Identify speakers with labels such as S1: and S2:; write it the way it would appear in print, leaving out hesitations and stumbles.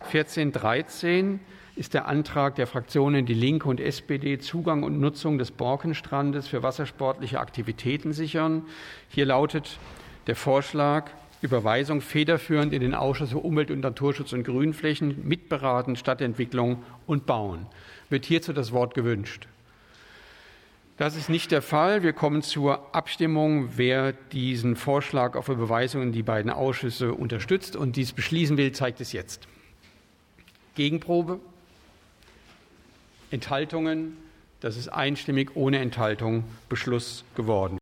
S1: 1413 ist der Antrag der Fraktionen Die Linke und SPD, Zugang und Nutzung des Borkenstrandes für wassersportliche Aktivitäten sichern. Hier lautet der Vorschlag: Überweisung federführend in den Ausschuss für Umwelt- und Naturschutz und Grünflächen, mitberaten Stadtentwicklung und Bauen. Wird hierzu das Wort gewünscht? Das ist nicht der Fall. Wir kommen zur Abstimmung. Wer diesen Vorschlag auf Überweisung in die beiden Ausschüsse unterstützt und dies beschließen will, zeigt es jetzt. Gegenprobe? Enthaltungen? Das ist einstimmig ohne Enthaltung Beschluss geworden.